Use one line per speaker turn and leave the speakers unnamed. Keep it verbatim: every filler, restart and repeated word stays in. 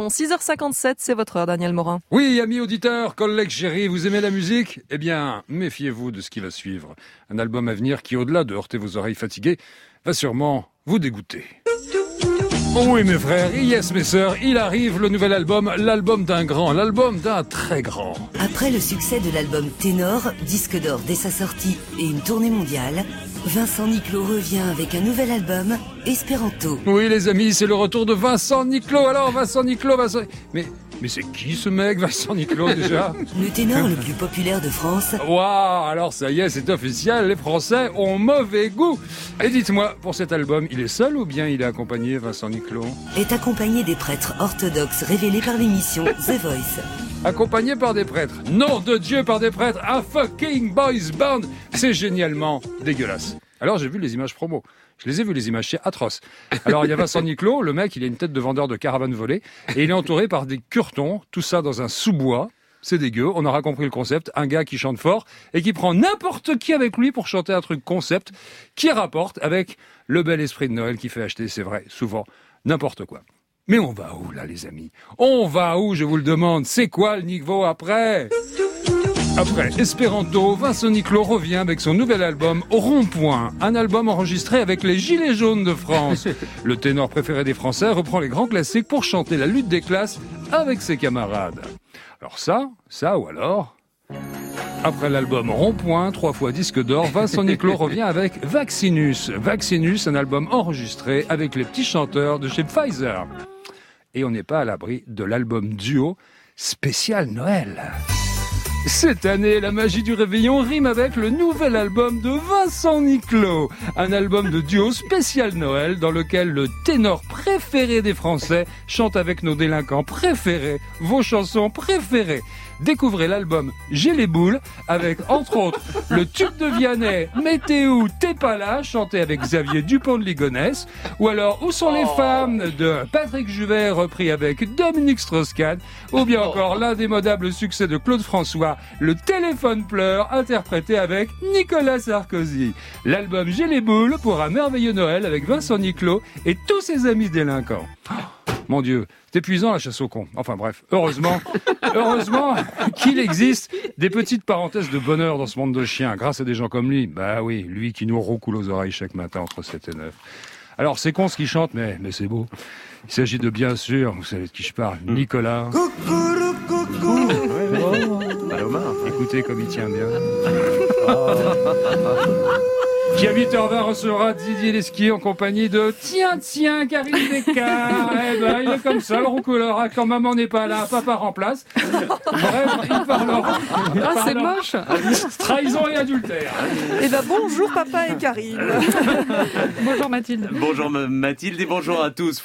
l'émission. six heures cinquante-sept, c'est votre heure, Daniel Morin.
Oui, amis auditeurs, collègues chéris, vous aimez la musique ? Eh bien, méfiez-vous de ce qui va suivre. Un album à venir qui, au-delà de heurter vos oreilles fatiguées, va sûrement vous dégoûter. Oh oui, mes frères, yes, mes sœurs, il arrive le nouvel album, l'album d'un grand, l'album d'un très grand.
Après le succès de l'album Ténor, disque d'or dès sa sortie et une tournée mondiale, Vincent Niclot revient avec un nouvel album, Espéranto.
Oui, les amis, c'est le retour de Vincent Niclot. Alors, Vincent Niclot, Vincent... Mais, mais c'est qui ce mec, Vincent Niclot, déjà ?
Le ténor le plus populaire de France.
Waouh, alors ça y est, c'est officiel, les Français ont mauvais goût. Et dites-moi, pour cet album, il est seul ou bien il est accompagné, Vincent Niclot ?
Est accompagné des prêtres orthodoxes révélés par l'émission The Voice.
Accompagné par des prêtres. Nom de Dieu, par des prêtres. Un fucking boys band. C'est génialement dégueulasse. Alors j'ai vu les images promo. Je les ai vues, les images, c'est atroce. Alors il y a Vincent Niclot, le mec, il a une tête de vendeur de caravane volée, et il est entouré par des curtons, tout ça dans un sous-bois. C'est dégueu, on aura compris le concept. Un gars qui chante fort et qui prend n'importe qui avec lui pour chanter un truc concept qui rapporte avec le bel esprit de Noël qui fait acheter, c'est vrai, souvent, n'importe quoi. Mais on va où là, les amis ? On va où, je vous le demande ? C'est quoi le niveau après ? Après Espéranto, Vincent Niclot revient avec son nouvel album Rond-Point, un album enregistré avec les Gilets jaunes de France. Le ténor préféré des Français reprend les grands classiques pour chanter la lutte des classes avec ses camarades. Alors ça, ça ou alors... Après l'album Rond-Point, trois fois disque d'or, Vincent Niclot revient avec Vaccinus. Vaccinus, un album enregistré avec les petits chanteurs de chez Pfizer. Et on n'est pas à l'abri de l'album duo spécial Noël. Cette année, la magie du réveillon rime avec le nouvel album de Vincent Niclot. Un album de duo spécial Noël dans lequel le ténor préféré des Français chante avec nos délinquants préférés, vos chansons préférées. Découvrez l'album J'ai les boules avec, entre autres, le tube de Vianney, Mais t'es où, t'es pas là, chanté avec Xavier Dupont de Ligonnès, ou alors Où sont les femmes de Patrick Juvet, repris avec Dominique Strauss-Kahn, ou bien encore l'indémodable succès de Claude François, Le téléphone pleure, interprété avec Nicolas Sarkozy. L'album J'ai les boules pour un merveilleux Noël avec Vincent Niclot et tous ses amis délinquants. Mon Dieu, c'est épuisant la chasse aux cons. Enfin bref, heureusement, heureusement qu'il existe des petites parenthèses de bonheur dans ce monde de chiens, grâce à des gens comme lui. Bah oui, lui qui nous roucoule aux oreilles chaque matin entre sept et neuf. Alors c'est con ce qu'il chante, mais, mais c'est beau. Il s'agit de, bien sûr, vous savez de qui je parle, Nicolas. Coucou, coucou. Ouais, oh. Écoutez comme il tient bien. Oh. Qui à huit heures vingt recevra Didier Lesquier en compagnie de Tiens, tiens, Karine Descartes. Eh ben, il est comme ça, le roucouleur. Quand maman n'est pas là, papa remplace. Bref, il parlera.
Ah, c'est moche.
Trahison et adultère.
Eh ben, bonjour papa et Karine. Bonjour Mathilde.
Bonjour Mathilde et bonjour à tous.